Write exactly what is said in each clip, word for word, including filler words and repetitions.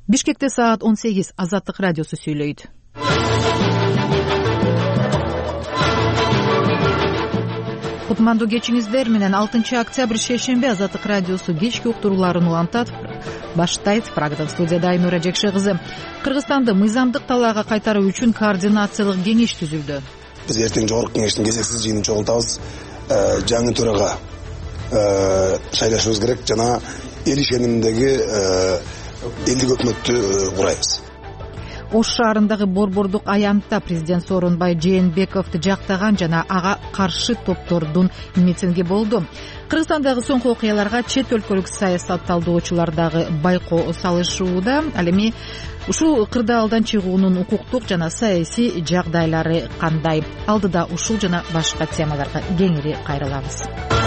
Бишкекте саат он сегиз. Азаттык радиосу сүйлөйт. Кутмандуу кечиңиздер менен алтынчы октябрь шейшемби Азаттык радиосу кечки уктурууларын улантат. Баштайт. Прагада студияда Айнура Жекше кызы. Кыргызстанды мыйзамдык талаага кайтаруу үчүн координациялык кеңеш түзүлдү. Биз эртең жогорку кеңештин кезексиз жыйынын чогултабыз. Жаңы төрага шайлашыбыз керек жана эл ишениминдеги элдик өкмөттү курайбыз. Ош шаарындагы Борбордук аянтта президент Сооронбай Жээнбековду жактаган жана ага каршы топтордун митинги болду. Кыргызстандагы соңку окуяларга чет өлкөлүк саясат талдоочулар дагы байкоо салышууда. Ал эми ушул кырдаалдан чыгуунун укуктук жана саясий жагдайлары кандай? Алдыда ушул жана башка темаларга кеңири кайрылабыз.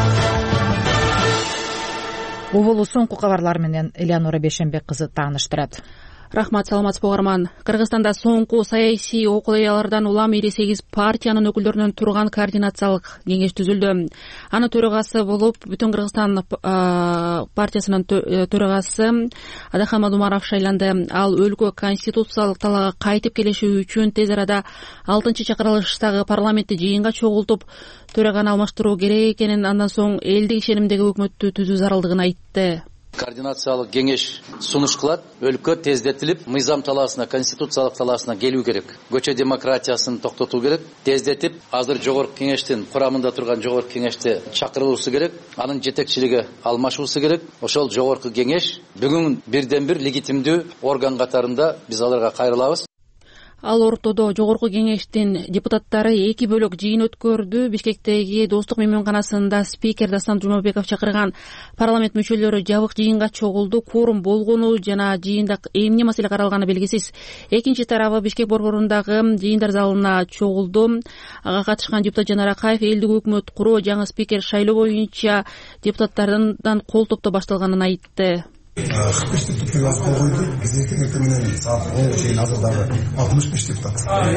Оболу соңку кабарлар менен Элеонора Бейшенбек кызы тааныштырат. Рахмат, саламатсызбы угарман. Кыргызстанда соңку саясий окуялардан улам элүү сегиз партиянын өкүлдөрүнөн турган координациялык кеңеш түзүлдү. Анын төрагасы болуп Бүтүн Кыргызстан партиясынын төрагасы Адахан Мадумаров шайланды. Ал өлкө конституциялык талаага кайтып келиши үчүн тез арада алтынчы чакырылыштагы парламентти жыйынга чогултуп, төраганы алмаштыруу керек экенин, андан соң элдик ишенимдеги өкмөттү түзүү зарылдыгын айтты. Координациялык кеңеш сунуш кылат. Өлкө тездетилип, мыйзам талаасына, конституциялык талаасына келүү керек. Көчө демократиясын токтотуу керек. Тездетип, азыр жогорку кеңештин курамында турган жогорку кеңешти чакырылуусу керек. Анын жетекчилиги алмашуусу керек. Ошол жогорку кеңеш бүгүн бирден бир легитимдүү орган катарында биз аларга кайрылабыз. Ал ортодо жогорку кеңештин депутаттары эки бөлөк жыйын өткөрдү. Бишкектеги Достук мейманканасында спикер Дастан Жумабеков чакырган парламент мүчөлөрү жабык жыйынга чогулду. Кворум болгону жана жыйында эмне маселе каралганы белгисиз. Экинчи тарабы Бишкек борборундагы жыйындар залына чогулду. Ага катышкан депутат Жанар Акаев элдик өкмөт куруу, жаңы спикер шайлоо боюнча депутаттардан кол топтоо башталганын айтты. кырк беш депутат кол койду. Биз эртең менен саат онго чейин азырдагы алтымыш беш депутат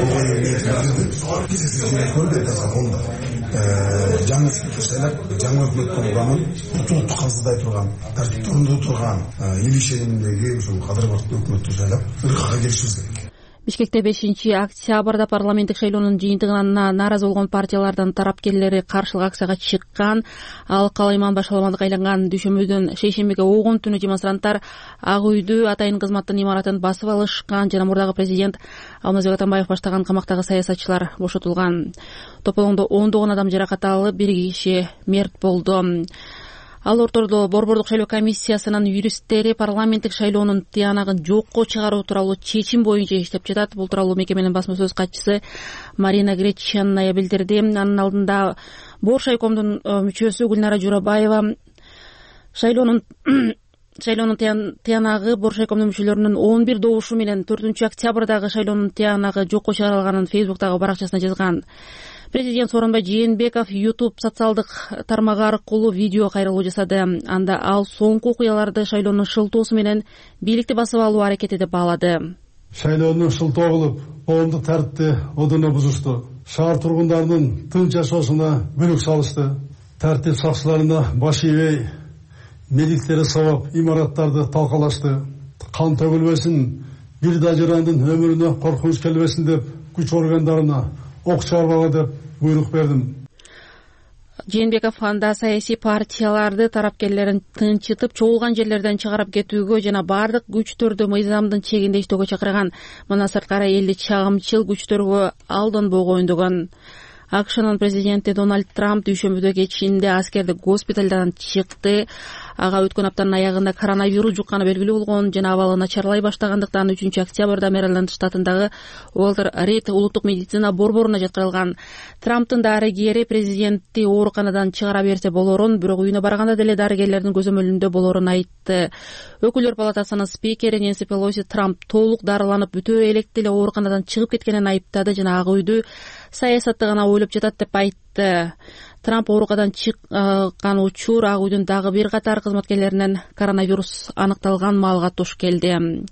жаңы спикер шайлап, жаңы өкмөттүн курамын утукту кабыздай турган, тартипти орундой турган эл ишениминдеги ушул кадыр-бартын өкмөттү шайлап, ыркага келишибиз керек. Бишкекте бешинчи октябрда парламенттик шайлоонун жыйынтыгына нааразы болгон партиялардын тарапкерлери каршылык акцияга чыккан. Ал калайман башаламандык айланган дүйшөмбүдөн шейшембиге огон түнү демонстранттар Ак үйдү, атайын кызматтын имаратын басып алышкан жана мурдагы президент Алмазбек Атамбаев баштаган камактагы саясатчылар бошотулган. Тополоңдо ондогон адам жаракат алып, бир киши мерт болду. Ал ортодо Борбордук шайлоо комиссиясынын юристтери парламенттик шайлоонун тыянагын жокко чыгаруу тууралуу чечим боюнча иштеп жатат. Бул тууралуу мекеменин басма сөз катчысы Марина Гречанная билдирди. Анын алдында Боршайкомдун мүчөсү Гүлнара Журабаева шайлоонун шайлоонун тыянагы Боршайкомдун мүчөлөрүнүн он бир добушу менен төртүнчү октябрдагы шайлоонун тыянагы жокко чыгарылганын Фейсбуктагы баракчасына жазган. Президент Сооронбай Жээнбеков YouTube социалдык тармагы аркылуу видео кайрылуу жасады. Анда ал соңку окуяларды шайлоонун шылтоосу менен бийликти басып алуу аракети деп баалады. Шайлоонун шылтоо кылып, коомдук тартипти одоно бузушту. Шаар тургундарынын тынч жашоосуна бүлүк салышты. Тартип сакчыларына баш ийбей, миликтери сабап, имараттарды талкалашты. Кан төгүлбесин, бир да жарандын өмүрүнө коркунуч келбесин деп күч органдарына ок чарбага деп буйрук бердим. Жээнбеков анда саясий партияларды тарапкерлерин тынчытып, чогулган жерлерден чыгарып кетүүгө жана бардык күчтөрдү мыйзамдын чегинде иштөөгө чакырган. Мына сырткары элди чагымчыл күчтөргө алдын богоюндуган. АКШнын президенти Дональд Трамп дүйшөмбүдө кечинде аскердик госпиталдан чыкты. Ага өткөн аптанын аягында коронавирус жукканы белгилүү болгон жана абалы начарлай баштагандыктан үчүнчү октябрда Мэриленд штатындагы Уолтер Рид улуттук медицина борборуна жаткырылган. Трамптын дарыгери президентти ооруканадан чыгара берсе болорун, бирок үйүнө барганда деле дарыгерлердин көзөмөлүндө болорун айтты. Өкүлдөр палатасынын спикери Нэнси Пелоси Трамп толук дарыланып бүтө электе эле ооруканадан чыгып кеткенин айыптады жана Ак үйдү саясатты гана ойлоп жатат деп айтты. Трамп оорукадан чыккан учур Ак үйдүн дагы бир катар кызматкерлеринен коронавирус аныкталган маалга туш келди.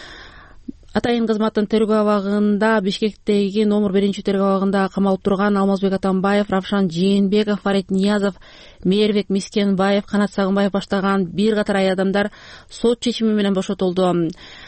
Атайын кызматтын тергөө абагында Бишкектеги номер биринчи тергөө абагында камалып турган Алмазбек Атамбаев, Равшан Жээнбеков, Фарид Ниязов, Мээрбек Мискенбаев, Канат Сагынбаев баштаган бир катар ай адамдар сот чечими менен бошотулду.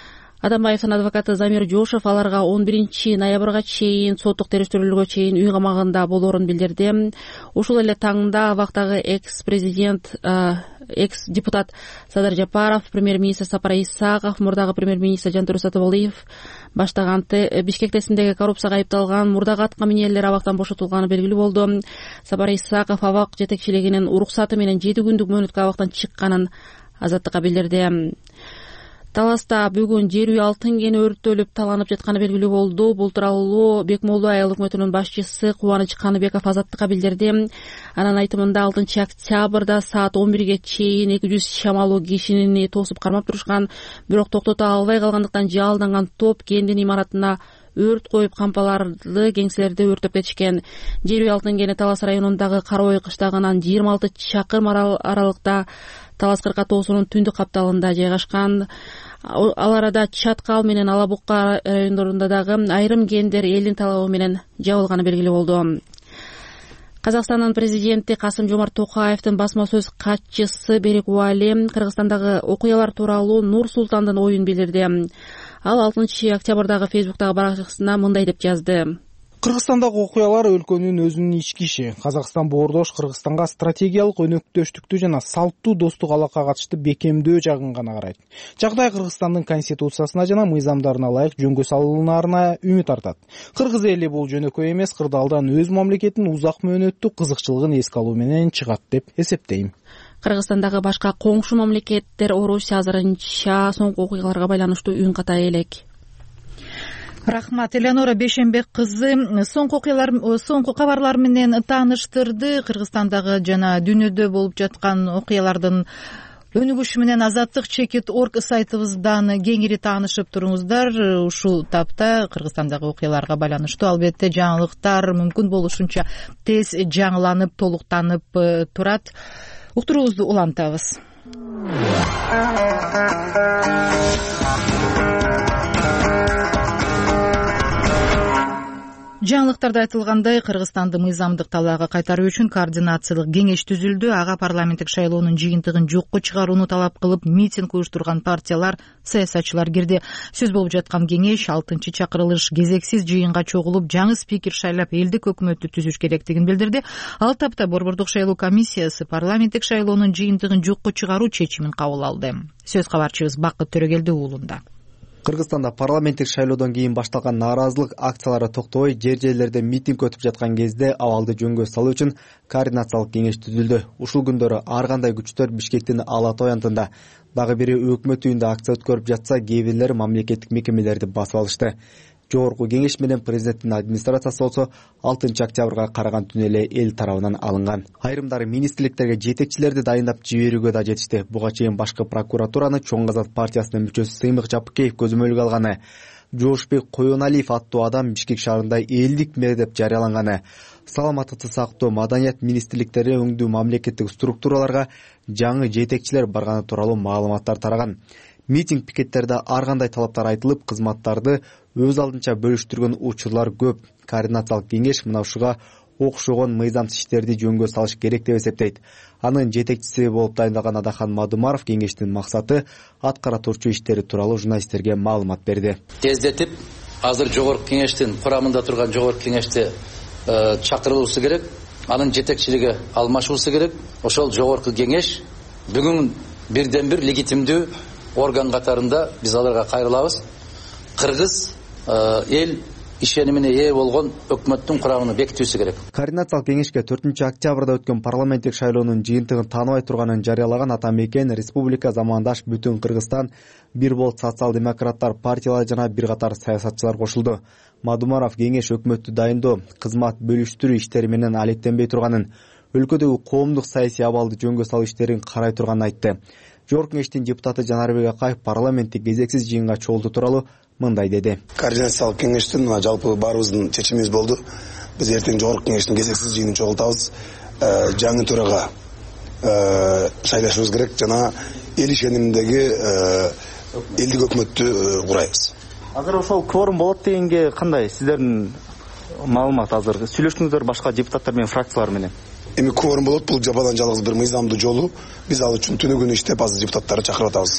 Атамбаевдин адвокаты Замир Жошев аларга он биринчи ноябрга чейин соттук териштирүүлөргө чейин үй камагында болоорун билдирди. Ушул эле таңда абактагы экс-президент, экс-депутат Садыр Жапаров, премьер-министр Сапар Исаков, мурдагы премьер-министр Жантур Сатыбалиев баштаган Бишкектесиндеги коррупцияга айыпталган мурдагы атка минерлер абактан бошотулганы белгилүү болду. Сапар Исаков абак жетекчилигинин уруксаты менен жети күндүк мөөнөткө абактан чыкканын Азаттыкка билдирди. Таласта бүгүн жер үй алтын кени өрттөлүп таланып жатканы белгилүү болду. Бул тууралуу Бекмолду айыл өкмөтүнүн башчысы Кубаныч Каныбеков Азаттыкка билдирди. Анын айтымында алтынчы октябрда саат он бирге чейин эки жүз чамалуу кишини тосуп кармап турушкан, бирок токтото албай калгандыктан жалданган топ кендин имаратына өрт коюп кампаларды, кеңселерди өртөп кетишкен. Жер үй алтын кени Талас районундагы Кара Ой кыштагынан жыйырма алты чакырым аралыкта Талас Кырка тоосунун түндүк капталында жайгашкан. Ал арада Чаткал менен Ала Букка райондорунда дагы айрым кендер элдин талабы менен жабылганы белгилүү болду. Казакстандын президенти Касым Жомарт Токаевдин басма сөз катчысы Берик Уали Кыргызстандагы окуялар тууралуу Нур Султандын оюн билдирди. Ал алтынчы октябрдагы Фейсбуктагы баракчасында мындай деп жазды: Кыргызстандагы окуялар өлкөнүн өзүнүн ички иши. Казакстан боордош Кыргызстанга стратегиялык өнөктөштүктү жана салттуу достук алакка катышты бекемдөө жагын гана карайт. Жагдай Кыргызстандын конституциясына жана мыйзамдарына ылайык жөнгө салынаарына үмүт артат. Кыргыз эли бул жөнөкөй эмес, кырдаалдан өз мамлекетинин узак мөөнөттүк кызыкчылыгын эске алуу менен чыгат деп эсептейм. Кыргызстандагы башка коңшу мамлекеттер Орусия азырынча соңку окуяларга байланыштуу үн ката элек. Рахмат. Элеонора Бешенбек кызы соңку окуялар, соңку кабарлар менен тааныштырды. Кыргызстандагы жана дүйнөдө болуп жаткан окуялардын өнүгүшү менен Азаттык чекит орг сайтыбыздан кеңири таанышып туруңуздар. Ушул тапта Кыргызстандагы окуяларга байланыштуу албетте жаңылыктар мүмкүн болушунча тез жаңыланып, толуктанып турат. Уктуруубузду улантабыз. Жаңылыктарда айтылгандай, Кыргызстанды мыйзамдык талаага кайтаруу үчүн координациялык кеңеш түзүлдү. Ага парламенттик шайлоонун жыйынтыгын жокко чыгарууну талап кылып митинг уюштурган партиялар, саясатчылар кирди. Сөз болуп жаткан кеңеш алтынчы чакырылыш кезексиз жыйынга чогулуп, жаңы спикер шайлап элдик өкмөттү түзүш керектигин билдирди. Ал тапта Борбордук шайлоо комиссиясы парламенттик шайлоонун жыйынтыгын жокко чыгаруу чечимин кабыл алды. Сөз кабарчыбыз Бакыт Төрөгелди уулунда. Кыргызстанда парламенттик шайлоодон кийин башталган нааразылык акциялары токтобой, жер-жерлерде митинг өтүп жаткан кезде абалды жөнгө салуу үчүн координациялык кеңеш түзүлдү. Ушул күндөрү ар кандай күчтөр Бишкектин Ала Той антында дагы бири өкмөт үйүндө акция өткөрүп жатса, кээ бирлери мамлекеттик мекемелерди басып алышты. Жогорку кеңеш менен президенттин администрациясы болсо алтынчы октябрга караган түнү эле эл тарабынан алынган. Айрымдары министрликтерге жетекчилерди дайындап жиберүүгө да жетишти. Буга чейин башкы прокуратураны Чоң Азат партиясынын мүчөсү Сыймык Жапыкеев көзөмөлгө алганы, Жоошбек Коёналиев аттуу адам Бишкек шаарында элдик мэр деп жарыяланганы, саламаттыкты сактоо, маданият министрликтери өңдүү мамлекеттик структураларга жаңы жетекчилер барганы тууралуу маалыматтар тараган. Митинг пикеттерде ар кандай талаптар айтылып, кызматтарды өз алдынча бөлүштүргөн учурлар көп. Координациялык кеңеш мына ушуга окшогон мыйзамсыз иштерди жөнгө салыш керек деп эсептейт. Анын жетекчиси болуп дайындалган Адахан Мадумаров кеңештин максаты аткара турчу иштери тууралуу журналисттерге маалымат берди. Тездетип, азыр жогорку кеңештин курамында турган жогорку кеңешти чакырылуусу керек, анын жетекчилиги алмашуусу керек. Ошол жогорку кеңеш бүгүн бирден бир легитимдүү орган катарында биз аларга кайрылабыз. Кыргыз эл ишенимине ээ болгон өкмөттүн курамын бекитүүсү керек. Координациялык кеңешке төртүнчү октябрда өткөн парламенттик шайлоонун жыйынтыгын тааныбай турганын жарыялаган Атамекен Республика замандаш бүтүн Кыргызстан бир болот социал-демократтар партиялары жана бир катар саясатчылар кошулду. Мадумаров кеңеш өкмөттү дайындоо, кызмат бөлүштүрүү иштери менен алектенбей турганын, өлкөдөгү коомдук саясий абалды жөнгө салуу иштерин карай турганын айтты. Жогорку кеңештин депутаты Жанарбек Акаев парламенттик кезексиз жыйынга чогулуу тууралуу мындай деди. Координациялык кеңештин жалпы баарыбыздын чечимибиз болду. Биз эртең жогорку кеңештин кезексиз жыйынын чогултабыз. Жаңы төрага шайлашыбыз керек жана эл ишениминдеги элдик өкмөттү курайбыз. Азыр ошол кворум болот дегенге кандай сиздердин маалымат азыр? Сүйлөштүңүздөр башка депутаттар менен, фракциялар менен? Эми кворум болот, бул жападан жалгыз бир мыйзамдуу жолу. Биз ал үчүн түнү күнү иштеп азыр депутаттарды чакырып атабыз.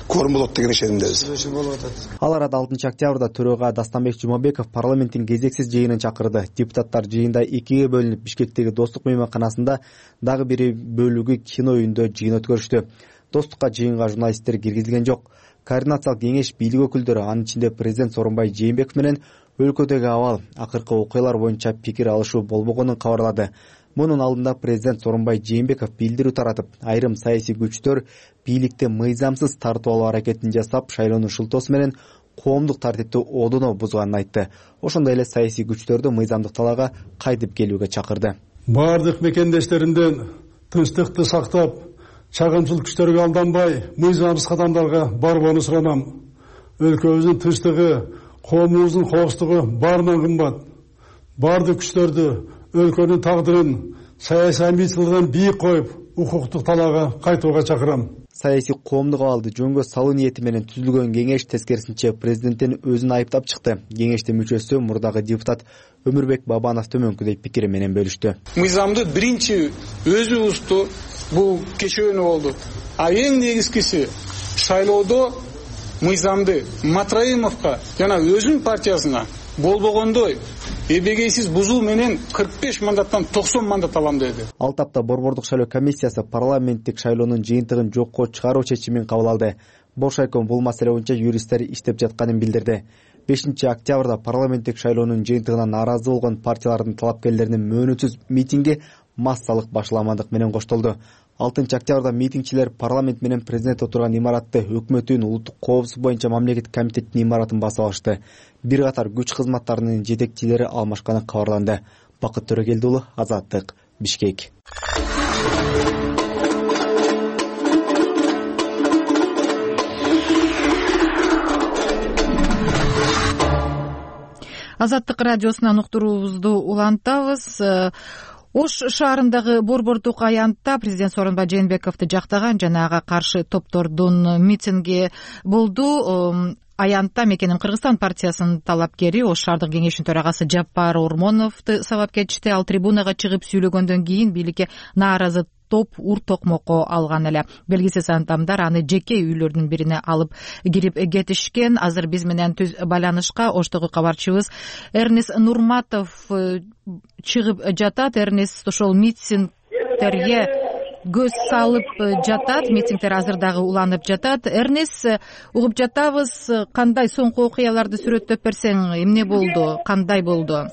көрүм болот деген ишенимдебиз. Ал арада алтынчы октябрда төрага Дастанбек Жумабеков парламенттин кезексиз жыйынын чакырды. Депутаттар жыйында экиге бөлүнүп Бишкектеги Достук мейманканасында дагы бир бөлүгү кино үйүндө жыйын өткөрүштү. Достукка жыйынга журналисттер киргизилген жок. Координациялык кеңеш бийлик өкүлдөрү, анын ичинде президент Сооронбай Жээнбеков менен өлкөдөгү абал, акыркы окуялар боюнча пикир алышуу болбогонун кабарлады. Мунун алдында президент Сооронбай Жээнбеков билдирүү таратып, айрым саясий күчтөр бийликти мыйзамсыз тартып алуу аракетин жасап, шайлоонун шылтоосу менен коомдук тартипти одоно бузганын айтты. Ошондой эле саясий күчтөрдү мыйзамдык талаага кайтып келүүгө чакырды. Бардык мекендештеринден тынчтыкты сактап, чагымчыл күчтөргө алданбай, мыйзамсыз кадамдарга барбоону суранам. Өлкөбүздүн тынчтыгы, коомубуздун коопсуздугу баарынан кымбат. Бардык күчтөрдү өлкөнүн тагдырын саясий амбициялардан бийик коюп, укуктук талаага кайтууга чакырам. Саясий коомдук абалды жөнгө салуу ниети менен түзүлгөн кеңеш тескерисинче президенттин өзүн айыптап чыкты. Кеңештин мүчөсү мурдагы депутат Өмүрбек Бабанов төмөнкүдөй пикири менен бөлүштү. Мыйзамды биринчи өзү усту, бул кечөөнү болду. А эң негизгиси шайлоодо мыйзамды Матраимовго жана өзүнүн партиясына болбогондой эбегейсиз бузуу менен кырк беш мандаттан токсон мандат алам деди. Ал тапта Борбордук шайлоо комиссиясы парламенттик шайлоонун жыйынтыгын жокко чыгаруу чечимин кабыл алды. Бошайком бул маселе боюнча юристтер иштеп жатканын билдирди. бешинчи октябрда парламенттик шайлоонун жыйынтыгына нааразы болгон партиялардын талапкерлеринин мөөнөтсүз митинги массалык башаламандык менен коштолду. алтынчы октябрда митингчилер парламент менен президент отурган имаратты, өкмөттүн улуттук коопсуздук боюнча мамлекеттик комитеттин имаратын басып алышты. Бир катар күч кызматтарынын жетекчилери алмашканы кабарланды. Бакыт Төрөгелди уулу, Азаттык, Бишкек. Азаттык радиосунан уктуруубузду улантабыз. Ош шаарындагы Борбордук аянтта президент Сооронбай Жээнбековду жактаган жана ага каршы топтордун митинги болду. Аянтта Мекеним Кыргызстан партиясынын талапкери Ош шаардык кеңешинин төрагасы Жаппар Ормоновду сабап кетишти. Ал трибунага чыгып сүйлөгөндөн кийин бийликке нааразы топ ур токмокко алган эле. Белгисиз адамдар аны жеке үйлөрдүн бирине алып кирип кетишкен. Азыр биз менен түз байланышка Оштогу кабарчыбыз Эрнис Нурматов чыгып жатат. Эрнис ошол митингтерге көз салып жатат. Митингтер азыр дагы уланып жатат. Эрнис, угуп жатабыз. Кандай соңку окуяларды сүрөттөп берсең, эмне болду? Кандай болду?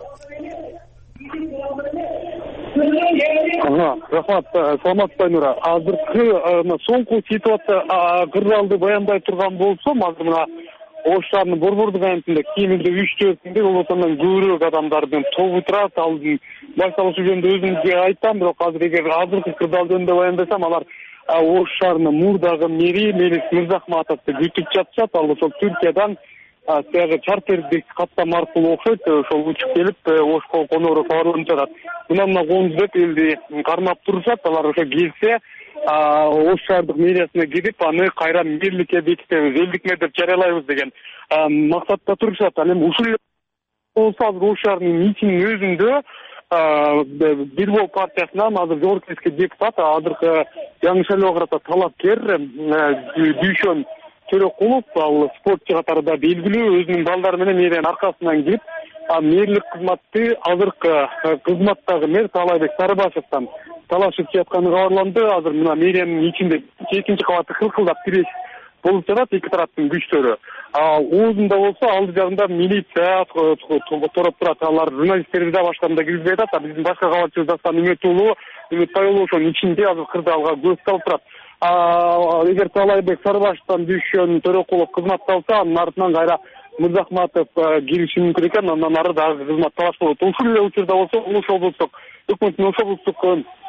Рахмат, саламатсызбы Айнура. Азыркы соңку ситуация кырдаалды баяндай турган болсом, азыр мына Ош шаарынын Борбордук аянтында кеминде үч төртүндө болсондан көбүрөөк адамдардын тобу турат. Алдын башталышы жөнүндө өзүмгө айтам, бирок азыр эгер азыркы кырдаал жөнүндө баяндасам, алар Ош шаарынын мурдагы мэри Мелис Мырзахматовду күтүп жатышат. Ал ошол Түркиядан саяга чартердик каттам аркылуу окшойт, ошол учуп келип Ошко конору кабарланып жатат. Мына мына коомду деп элди кармап турушат. Алар ошо келсе Ош шаардык мэриясына кирип, аны кайра мэрликке бекитебиз, элдик мэр деп жарыялайбыз деген максатта турушат. Ал эми ушул болсо азыр Ош шаарынын митингинин өзүндө Бирбол партиясынан азыр жогорку кеңешке депутат, азыркы жаңы шайлоого карата талапкер Дүйшөн Төрөкулов, ал спортчу катарында белгилүү, өзүнүн балдары менен мэриянын аркасынан кирип, мэрлик кызматты азыркы кызматтагы мэр Таалайбек Сарыбашевден талашып жатканы кабарланды. Азыр мына мэриянын ичинде экинчи кабатты кылкылдап тиреш болуп жатат эки тараптын күчтөрү. Оозунда болсо алды жагында милиция тороп турат. Алар журналисттерди да башканы да киргизбей атат. Биздин башка кабарчыбыз Дастан Үмөтуулу, Үмөтбай уулу ошонун ичинде азыр кырдаалга көз салып турат. Эгер Таалайбек Сарыбаштан Дүйшөн Төрөкулов кызматты алса, анын артынан кайра Мырзахматов кириши мүмкүн экен, андан ары дагы кызмат талаш болот. Ушул эле учурда болсо Ош облустук өкмөттүн Ош облустук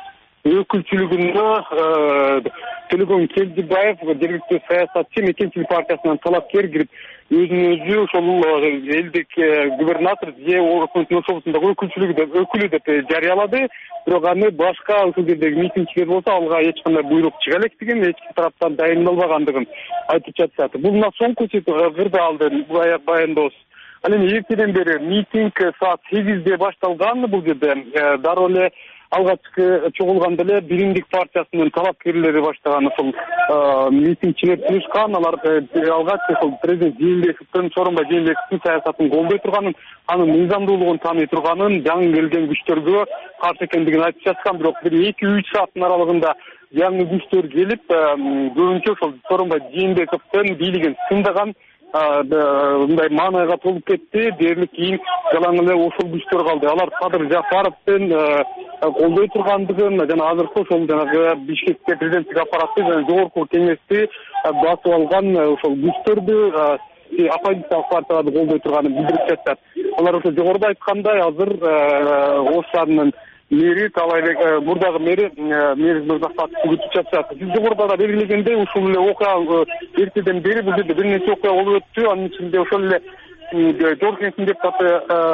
өкүлчүлүгүнө Төлөгөн Келдибаев, жергиликтүү саясатчы, Мекенчилик партиясынан талапкер кирип, өзүн өзү ошол элдик губернатор же өкмөттүн Ош облусундагы өкүлчүлүгү деп өкүлү деп жарыялады. Бирок аны башка ушул жердеги митингчилер болсо алга эч кандай буйрук чыга электигин, эч ким тараптан дайындалбагандыгын айтып жатышат. Бул мына соңку кырдаалды баяндоосу. Ал эми эртеден бери митинг саат сегизде башталган. Бул жерде дароо эле алгачкы чогулганда эле Биримдик партиясынын талапкерлери баштаган ошол митингчилер чыгышкан. Алар алгач ошол президент Жээнбековдун, Сооронбай Жээнбековдун саясатын колдой турганын, анын мыйзамдуулугун тааный турганын, жаңы келген күчтөргө каршы экендигин айтып жаткан. Бирок бир эки үч сааттын аралыгында жаңы күчтөр келип, көбүнчө ошол Сооронбай Жээнбековдун бийлигин сындаган, мындай маанайга толуп кетти. Дээрлик кийин жалаң эле ошол күчтөр калды. Алар Кадыр Жапаровдун колдой тургандыгын жана азыркы ошол жанагы Бишкекте президенттик аппаратты жана жогорку кеңешти басып алган ошол күчтөрдү оппозициялык партияларды колдой турганын билдирип жатат. Алар ошо жогоруда айткандай, азыр Ош шаарынын мэри Талайбек, мурдагы мэри Мээрис Мырзахметовду күтүп жатышат. Сиз жогоруда да белгилегендей, ушул эле окуя эртеден бери бул жерде бир нече окуя болуп өттү. Анын ичинде ошол эле Жогорку Кеңештин депутаты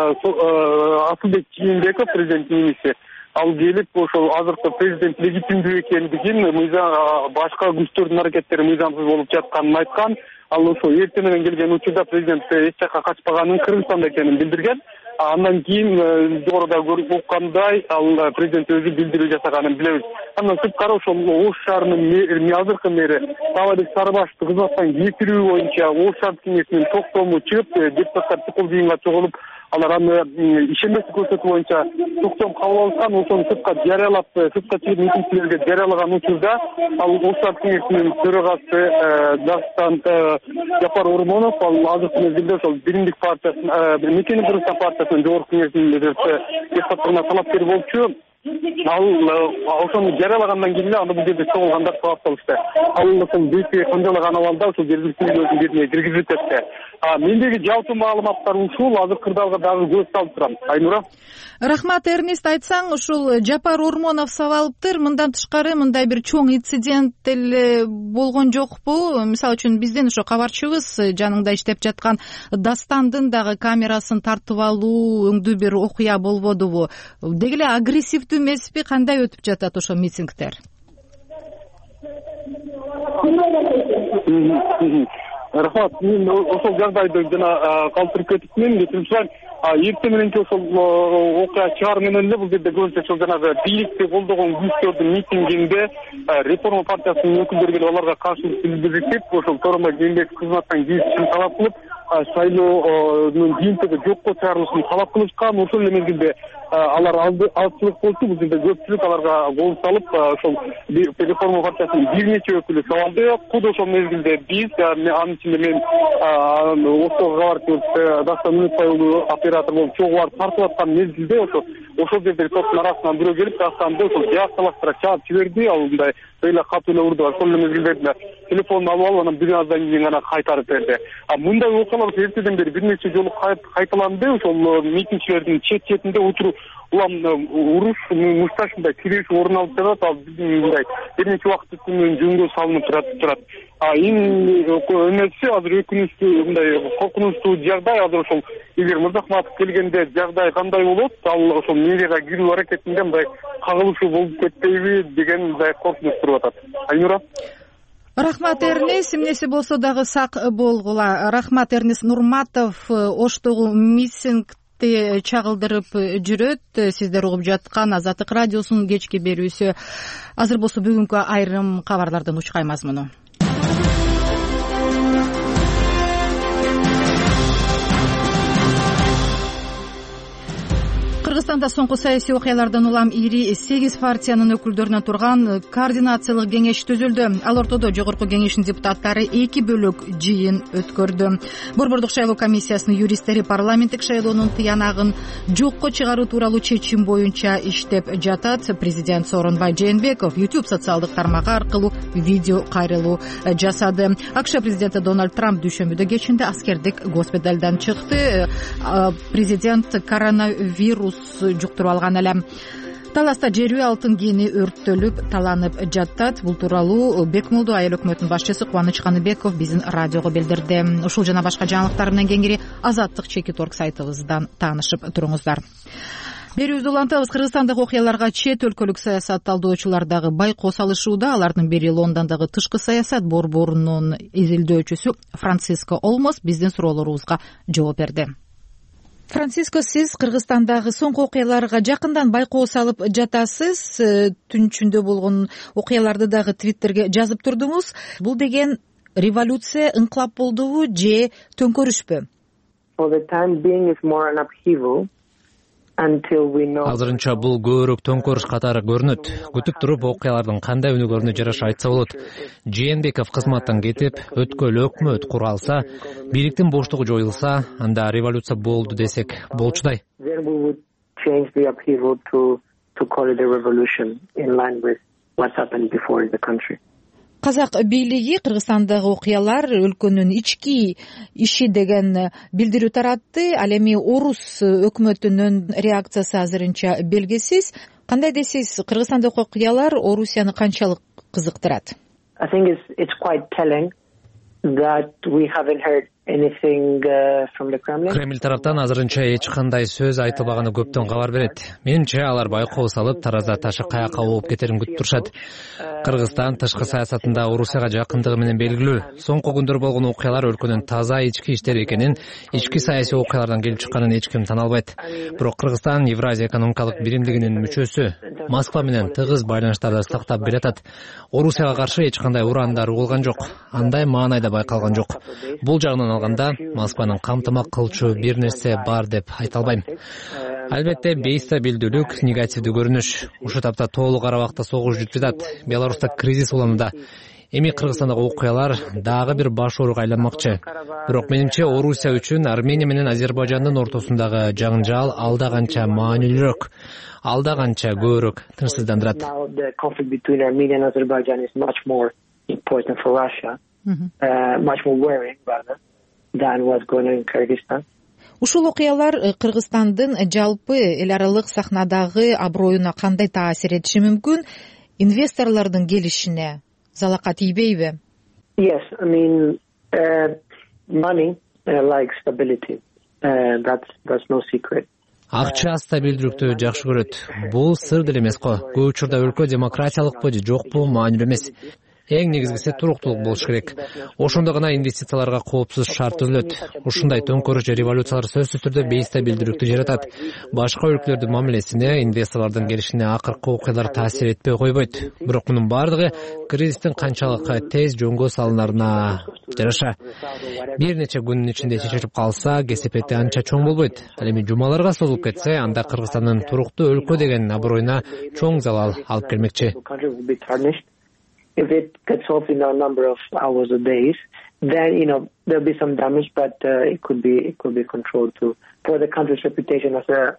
Асылбек Жээнбеков, президенттин иниси, ал келип ошол азыркы президент легитимдүү экендигин, башка күчтөрдүн аракеттери мыйзамсыз болуп жатканын айткан. Ал ошо эртең менен келген учурда президент эч жакка качпаганын, Кыргызстанда экенин билдирген. Андан кийин жогоруда көрүп уккандай, ал президент өзү билдирүү жасаганын билебиз. Андан сырткары ошол Ош шаарынын азыркы мэри Талайбек Сарыбашевди кызматтан кетирүү боюнча Ош шаар кеңешинин токтому чыгып, депутаттар чукул жыйынга чогулуп, алар аны ишенбестик көрсөтүү боюнча токтом кабыл алышкан. Ошону сыртка жарыялап, сыртка чыгып митингчилерге жарыялаган учурда ал Ош шаар кеңешинин төрагасы Дагыстан Жапар Ормонов, ал азыркы мезгилде ошол Биримдик партиясынын, Мекени Кыргызстан партиясынын жогорку кеңешинин депутаттарына талапкер болчу. Ал ошону жарыялагандан кийин эле аны бул жерде чогулгандар талап кылышты. Ал ошол бизге кандайлаган абалда ошол жергиликтүү өзүнүн жерине киргизип кетти. Мендеги жалпы маалыматтар ушул. Азыр кырдаалга дагы көз салып турам. Айнура. Рахмат, Эрнест. Айтсаң, ушул Жапар Ормонов сабалыптыр. Мындан тышкары мындай бир чоң инцидент эле болгон жокпу? Мисалы үчүн бизден ошо кабарчыбыз жаныңда иштеп жаткан Дастандын дагы камерасын тартып алуу өңдүү бир окуя болбодубу? Деги эле агрессивдүү эмеспи? Кандай өтүп жатат ошо митингдер? Рахмат, мен ошол жагдайды жана калтырып кетипмин. Кетимчилер эртең мененки ошол окуя чыгаар менен эле бул жерде көбүнчө ошол жанагы бийликти колдогон күчтөрдүн митингинде Реформа партиясынын өкүлдөрү келип аларга каршылык билдирип, ошол Сооронбай Жээнбеков кызматтан кетишин талап кылып, шайлоонун жыйынтыгы жокко чыгарылышын талап кылышкан. Ошол эле мезгилде алар азчылык болчу. Бул жерде көпчүлүк аларга кол салып, ошол Реформа партиясынын бир нече өкүлү сабалды. Куд ошол мезгилде биз, анын ичинде мен Оштогу кабарчыбыз Дастан Үнүтбай уулу оператор болуп чогуу барып тартып аткан мезгилде ошо ошол жердеги топтун арасынан бирөө келип Дастанды ошол жаакталаштыра чаап жиберди. Ал мындай ыйлы катуу эле урду. Ошол эле мезгилде телефонун алып алып, анан бир аздан кийин гана кайтарып берди. А мындай окуялар эртеден бери бир нече жолу кайталанды. Ошол митингчилердин чет четинде учуру улам уруш, мушташындай тирешүү орун алып жатат. Ал биздин мындай бир нече убакыт үстүнөн жөнгө салынып турат. А эң эмеси азыр өкүнүчтүү, мындай коркунучтуу жагдай азыр ошол эгер Мырзахметов келгенде жагдай кандай болот? Ал ошол мэрияга кирүү аракетинде мындай кагылышуу болуп кетпейби деген мындай коркунуч туруп атат. Айнура. Рахмат, Эрнест. Эмнеси болсо дагы сак болгула. Рахмат, Эрнест Нурматов Оштогу митингди чагылдырып жүрөт. Сиздер угуп жаткан Азаттык радиосунун кечки берүүсү. Азыр болсо бүгүнкү айрым кабарлардын учкай мазмуну. Кыргызстанда соңку саясий окуялардан улам ири сегиз партиянын өкүлдөрүнөн турган координациялык кеңеш түзүлдү. Ал ортодо Жогорку Кеңештин депутаттары эки бөлөк жыйын өткөрдү. Борбордук шайлоо комиссиясынын юристтери парламенттик шайлоонун тыянагын жокко чыгаруу тууралуу чечим боюнча иштеп жатат. Президент Сооронбай Жээнбеков YouTube социалдык тармагы аркылуу видео кайрылуу жасады. АКШ президенти Дональд Трамп дүйшөмбүдө кечинде аскердик госпиталдан чыкты. Президент коронавирус жуктуруп алган эле. Таласта жер үй алтын кени өрттөлүп таланып жатат. Бул тууралуу Бекмолду айыл өкмөтүнүн башчысы Кубаныч Каныбеков биздин радиого билдирди. Ушул жана башка жаңылыктар менен кеңири азаттык чекит орг сайтыбыздан таанышып туруңуздар. Берүүбүздү улантабыз. Кыргызстандагы окуяларга чет өлкөлүк саясат талдоочулар дагы байкоо салышууда. Алардын бири Лондондогу тышкы саясат борборунун изилдөөчүсү Франциско Олмос биздин суроолорубузга жооп берди. Франциско, сиз Кыргызстандагы соңку окуяларга жакындан байкоо салып жатасыз. Түн ичинде болгон окуяларды дагы Твиттерге жазып турдуңуз. Бул деген революция, ыңкылап болдубу же төңкөрүшпү? Азырынча бул көбүрөөк төңкөрүш катары көрүнөт. Күтүп туруп окуялардын кандай өнүгөрүнө жараша айтса болот. Жээнбеков кызматтан кетип, өткөл өкмөт куралса, бийликтин боштугу жоюлса, анда революция болду десек болчудай. Казак бийлиги Кыргызстандагы окуялар өлкөнүн ички иши деген билдирүү таратты. Ал эми орус өкмөтүнүн реакциясы азырынча белгисиз. Кандай десиз, Кыргызстандагы окуялар Орусияны канчалык кызыктырат? Кремль тараптан азырынча эч кандай сөз айтылбаганы көптөн кабар берет. Менимче алар байкоо салып, таразда ташы каяка болуп кетерин күтүп турушат. Кыргызстан тышкы саясатында Орусияга жакындыгы менен белгилүү. Соңку күндөр болгон окуялар өлкөнүн таза ички иштери экенин, ички саясий окуялардан келип чыкканын эч ким тана албайт. Бирок Кыргызстан Евразия экономикалык биримдигинин мүчөсү. Москва менен тыгыз байланыштарды сактап келатат. Орусияга каршы эч кандай урандары болгон жок. Андай маанай да байкалган жок. Бул жагынан алганда Москванын камтымак кылчу бир нерсе бар деп айта албайм. Албетте бейстабилдүүлүк, негативдүү көрүнүш. Ушул тапта толук Карабакта согуш жүрүп жатат. Беларуста кризис уланууда. Эми Кыргызстандагы окуялар дагы бир баш ооруга айланмакчы. Бирок менимче Орусия үчүн Армения менен Азербайжандын ортосундагы жаңжал алда канча маанилүүрөөк, алда канча көбүрөөк тынчсыздандырат. Ушул окуялар Кыргызстандын жалпы эл аралык сахнадагы аброюна кандай таасир этиши мүмкүн? Инвесторлордун келишине залака тийбейби? Yes, I mean, uh, money uh, likes stability. Uh, that's that's no secret. Акча стабилдүүлүктү жакшы көрөт. Бул сыр деле эмес го. Көп учурда өлкө демократиялыкпы же жокпу маанилүү эмес. Эң негизгиси туруктуулук болуш керек. Ошондо гана инвестицияларга коопсуз шарт түзүлөт. Ушундай төңкөрүш же революциялар сөзсүз түрдө бейстабилдүүлүктү жаратат. Башка өлкөлөрдүн мамилесине, инвесторлордун келишине акыркы окуялар таасир этпей койбойт. Бирок мунун бардыгы кризистин канчалык тез жөнгө салынарына жараша. Бир нече күнүн ичинде чечилип калса, кесепети анча чоң болбойт. Ал эми жумаларга созулуп кетсе, анда Кыргызстандын туруктуу өлкө деген аброюна чоң залал алып келмекчи. If it gets off in a number of hours or days, then you know there'll be some damage, but uh, it could be it could be controlled too. For the country's reputation as a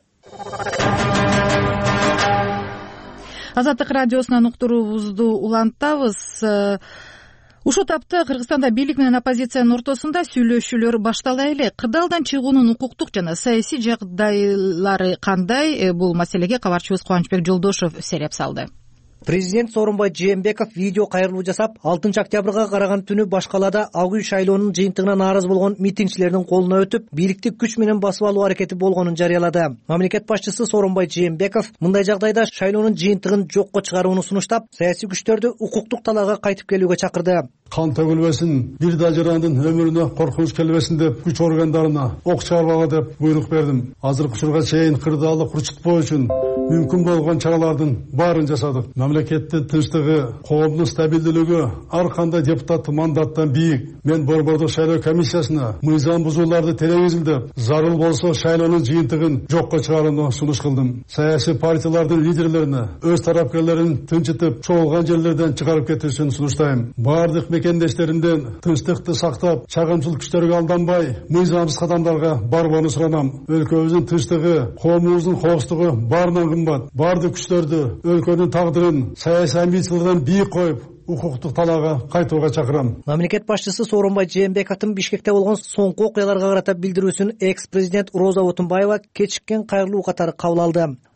Азаттык радиосунан уктуруубузду улантабыз. Ушул тапта Кыргызстанда бийлик менен оппозициянын ортосунда сүйлөшүүлөр баштала элек. Кырдаалдан чыгуунун укуктук жана саясий жагдайлары кандай? Бул маселеге кабарчыбыз Кубанычбек Жолдошев сереп салды. Президент Сооронбай Жээнбеков видео кайрылуу жасап, алтынчы октябрга караган түнү Баш калаада ак үй шайлоонун жыйынтыгына нааразы болгон митингчилердин колуна өтүп, бийликти күч менен басып алуу аракети болгонун жарыялады. Мамлекет башчысы Сооронбай Жээнбеков мындай жагдайда шайлоонун жыйынтыгын жокко чыгарууну сунуштап, саясий күчтөрдү укуктук талаага кайтып келүүгө чакырды. Кан төгүлбесин, бир да жарандын өмүрүнө коркунуч келбесин деп күч органдарына ок чыгарбага деп буйрук бердим. Азыркы учурга чейин кырдаалды курчутпоо үчүн мүмкүн болгон чаралардын баарын жасадык. Мамлекеттин тынчтыгы, коомдун стабилдүүлүгү ар кандай депутаттык мандаттан бийик. Мен Борбордук шайлоо комиссиясына мыйзам бузууларды телевизилдеп, зарыл болсо шайлоонун жыйынтыгын жокко чыгарууну сунуш кылдым. Саясий партиялардын лидерлерине өз тарапкерлерин тынчытып, чогулган жерлерден чыгарып кетишин сунуштайм. Бардык мекендештеринден тынчтыкты сактап, чагымчыл күчтөргө алданбай, мыйзамсыз кадамдарга барбоону суранам. Өлкөбүздүн тынчтыгы, коомубуздун коопсуздугу баарынан кымбат. Бардык күчтөрдү өлкөнүн тагдырын саясий амбициялардан бийик коюп, укуктук талаага кайтууга чакырам. Мамлекет башчысы Сооронбай Жээнбековдун Бишкекте болгон соңку окуяларга карата билдирүүсүн экс-президент Роза Отунбаева кечиккен кайрылуу катары кабыл алды.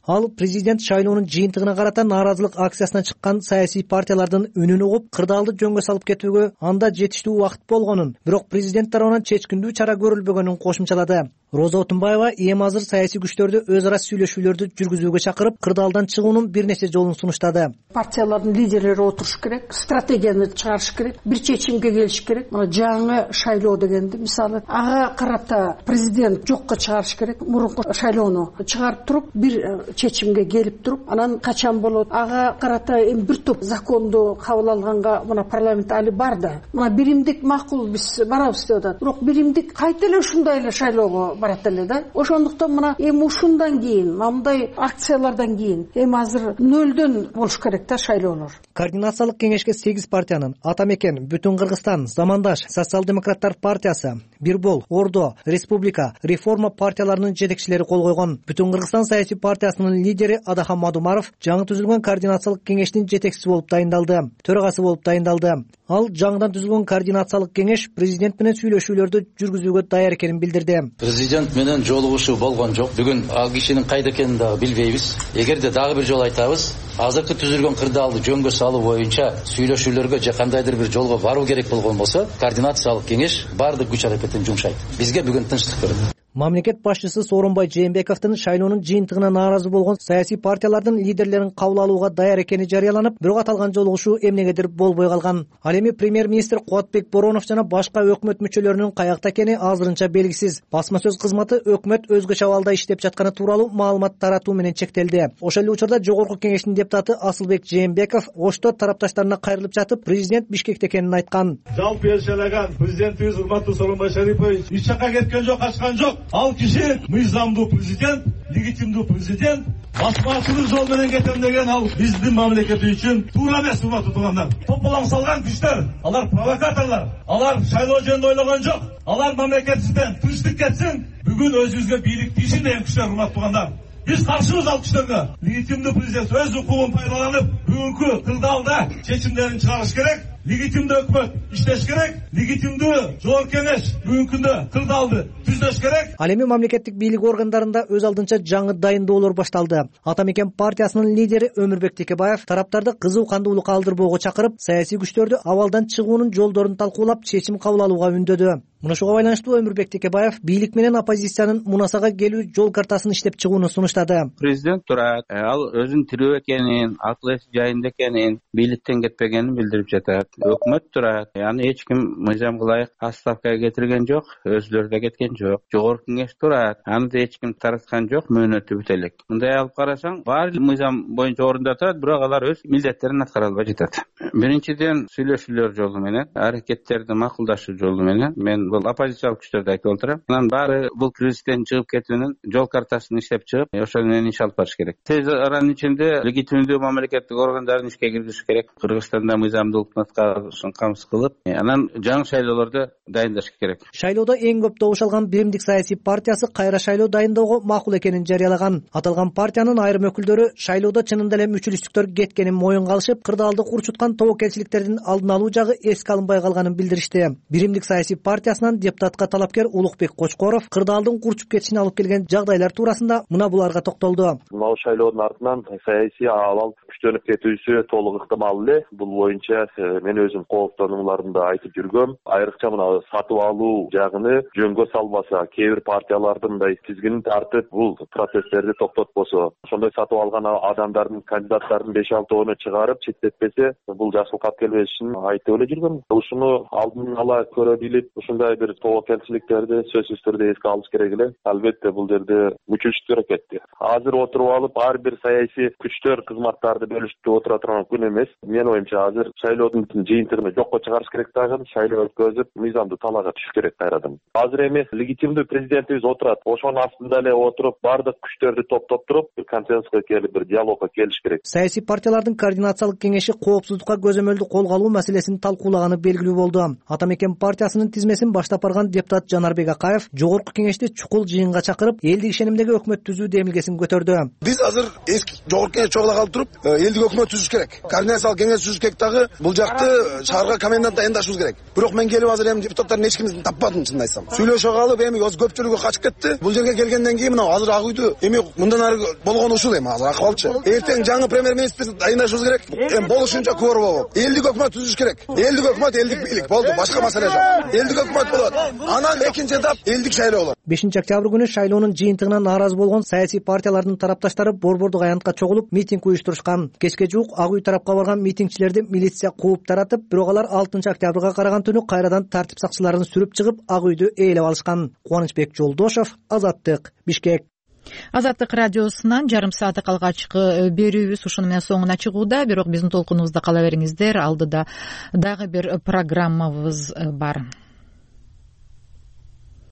Ал президент шайлоонун жыйынтыгына карата нааразылык акциясына чыккан саясий партиялардын үнүн угуп, кырдаалды жөнгө салып кетүүгө анда жетиштүү убакыт болгонун, бирок президент тарабынан чечкиндүү чара көрүлбөгөнүн кошумчалады. Роза Отунбаева эми азыр саясий күчтөрдү өз ара сүйлөшүүлөрдү жүргүзүүгө чакырып, кырдаалдан чыгуунун бир нече жолун сунуштады. Партиялардын лидерлери отуруш керек, стратегияны чыгарыш керек, бир чечимге келиш керек. Мына жаңы шайлоо дегенди, мисалы, ага карата президент жокко чыгарыш керек. Мурунку шайлоону чыгарып туруп, бир чечимге келип туруп, анан качан болот? Ага карата эми бир топ законду кабыл алганга мына парламент али бар да. Мына биримдик макул биз барабыз деп атат. Бирок биримдик кайта эле ушундай эле шайлоого барат эле да. Ошондуктан мына эми ушундан кийин, мындай акциялардан кийин эми азыр нөлдөн болуш керек да шайлоолор. Координациялык кеңешке сегиз партиянын Ата Мекен, Бүтүн Кыргызстан, Замандаш, Социал-демократтар партиясы, Бирбол, Ордо, Республика, Реформа партияларынын жетекчилери кол койгон. Бүтүн Кыргызстан саясий партиясынын лидери Адахан Мадумаров жаңы түзүлгөн координациялык кеңештин жетекчиси болуп дайындалды, төрагасы болуп дайындалды. Ал жаңыдан түзүлгөн координациялык кеңеш президент менен сүйлөшүүлөрдү жүргүзүүгө даяр экенин билдирди. Президент менен жолугушуу болгон жок. Бүгүн ал кишинин кайда экенин дагы билбейбиз. Эгерде дагы бир жолу айтабыз, азыркы түзүлгөн кырдаалды жөнгө салуу боюнча сүйлөшүүлөргө же кандайдыр бир жолго баруу керек болгон болсо, координациялык кеңеш бардык күч аракетин жумшайт. Бизге бүгүн тынчтык берет. Мамлекет башчысы Сооронбай Жээнбековдун шайлоонун жыйынтыгына нааразы болгон саясий партиялардын лидерлерин кабыл алууга даяр экени жарыяланып, бирок аталган жолугушуу эмнегедир болбой калган. Ал эми премьер-министр Кубатбек Боронов жана башка өкмөт мүчөлөрүнүн каякта экени азырынча белгисиз. Басма сөз кызматы өкмөт өзгөчө абалда иштеп жатканы тууралуу маалымат таратуу менен чектелди. Ошол эле учурда жогорку кеңештин депутаты Асылбек Жээнбеков Ошто тарапташтарына кайрылып жатып, президент Бишкекте экенин айткан. Жалпы элчилаган президентибиз урматтуу Сооронбай Шарипович эч жакка кеткен жок, качкан жок. Ал киши мыйзамдуу президент, легитимдүү президент, басмачылык жол менен кетем деген ал биздин мамлекет үчүн туура эмес, урматтуу туугандар. Топполоң салган күчтөр, алар провокаторлор, алар шайлоо жөнүндө ойлогон жок. Алар мамлекетибизден тынчтык кетсин, бүгүн өзүбүзгө бийлик тийсин деген күчтөр, урматтуу туугандар. Биз каршыбыз ал күчтөргө. Легитимдүү президент өз укугун пайдаланып, бүгүнкү кырдаалда чечимдерин чыгарыш керек. Легитимдүү өкмөт иштеш керек, легитимдүү жогорку кеңеш бүгүнкү күндө кырдаалды түздөш керек. Ал эми мамлекеттик бийлик органдарында өз алдынча жаңы дайындоолор башталды. Ата Мекен партиясынын лидери Өмүрбек Текебаев тараптарды кызуу кандуулукка алдырбоого чакырып, саясий күчтөрдү абалдан чыгуунун жолдорун талкуулап, чечим кабыл алууга үндөдү. Мунушуга байланыштуу Өмүрбек Текебаев бийлик менен оппозициянын мунасага келүү жол картасын иштеп чыгууну сунуштады. Президент турат, ал өзүнүн тирүү экенин, акыл эси жайында экенин, бийликтен кетпегенин билдирип жатат. Өкмөт турат, аны эч ким мыйзамга ылайык отставкага кетирген жок, өзүлөрү да кеткен жок. Жогорку кеңеш турат, аны да эч ким тараткан жок, мөөнөтү бүт элек. Мындай алып карасаң, баары мыйзам боюнча орунда турат, бирок алар өз милдеттерин аткара албай жатат. Биринчиден, сүйлөшүүлөр жолу менен, аракеттерди макулдашуу жолу менен мен бул оппозициялык күчтөрдү айтып отурам. Анан баары бул кризистен чыгып кетүүнүн жол картасын иштеп чыгып, ошол менен иш алып барыш керек. Тез аранын ичинде легитимдүү мамлекеттик органдарын ишке киргизиш керек. Кыргызстанда мыйзамдуулуктун аткарышын камсыз кылып, анан жаңы шайлоолорду дайындаш керек. Шайлоодо эң көп добуш алган Биримдик саясий партиясы кайра шайлоо дайындоого макул экенин жарыялаган. Аталган партиянын айрым өкүлдөрү шайлоодо чынында эле мүчүлүштүктөр кеткенин моюнга алышып, кырдаалды курчуткан тобокелчиликтердин алдын алуу жагы эске алынбай калганын билдиришти. Биримдик саясий партиясынан депутатка талапкер Улукбек Кочкоров кырдаалдын курчуп кетишине алып келген жагдайлар туурасында мына буларга токтолду. Мына шайлоодун артынан саясий абал күчтөнүп кетүүсү толук ыктымал эле. Бул боюнча мен өзүм кооптонууларымда айтып жүргөм. Айрыкча мына сатып алуу жагыны жөнгө салбаса, кээ бир партиялардын мындай тизгинин тартып, бул процесстерди токтотпосо, ошондой сатып алган адамдардын кандидаттардын беш алтоону чыгарып четтетпесе, бул жакшылыкка алып келбешин айтып эле жүргөм. Ушуну алдын ала көрө билип, ушундай бир тобокелчиликтерди сөзсүз түрдө эске алыш керек эле. Албетте бул жерде мүчүлүштүктөр кетти. Азыр отуруп алып, ар бир саясий күчтөр кызматтарды бөлүшүп отура турган күн эмес. Менин оюмча азыр шайлоодун жыйынтыгын жокко чыгарыш керек дагы, шайлоо өткөзүп, мыйзамдуу талаага түшүш керек кайрадан. Азыр эми легитимдүү президентибиз отурат. Ошонун астында эле отуруп, бардык күчтөрдү топтоп туруп, бир консенсуска келип, бир диалогко келиш керек. Саясий партиялардын координациялык кеңеши коопсуздукка көзөмөлдү колго алуу маселесин талкуулаганы белгилүү болду. Ата Мекен партиясынын тизмесин баштап барган депутат Жанарбек Акаев жогорку кеңешти чукул жыйынга чакырып, элдик ишенимдеги өкмөт түзүү демилгесин көтөрдү. Биз азыр эски жогорку кеңеш чогулап алып туруп, элдик өкмөт түзүш керек. Координациялык кеңеш түзүш керек дагы. Бул жакты шаарга комендант дайындашыбыз керек. Бирок мен келип азыр эми депутаттардын эч кимин таппадым, чынын айтсам. Сүйлөшө калып эми көпчүлүгү качып кетти. Бул жерге келгенден кийин мына азыр Ак үйдө эми мындан ары болгону ушул эми азыр акыбалчы. Эртең жаңы премьер-министр дайындашыбыз керек. Эми болушунча көөр болуп. Элдик өкмөт түзүш керек. Элдик өкмөт, элдик бийлик болду, башка маселе жок. Элдик өкмөт болот. Анан экинчи этап элдик шайлоо болот. бешинчи октябрь күнү шайлоонун жыйынтыгынан нааразы болгон саясий партиялардын тарапташтары Борбордук аянтка чогулуп митинг уюштурушкан. Кечке жуук Ак үй тарапка барган митингчилерди милиция кууп таратып, бирок алар алтынчы октябрга караган түнү кайрадан тартип сакчыларын сүрүп чыгып, Ак үйдү ээлеп алышкан. Кубанычбек Жолдошов, Азаттык, Бишкек. Азаттык радиосунан жарым сааттык алгачкы берүүбүз ушуну менен соңуна чыгууда, бирок биздин толкунубузда кала бериңиздер. Алдыда дагы бир программабыз бар.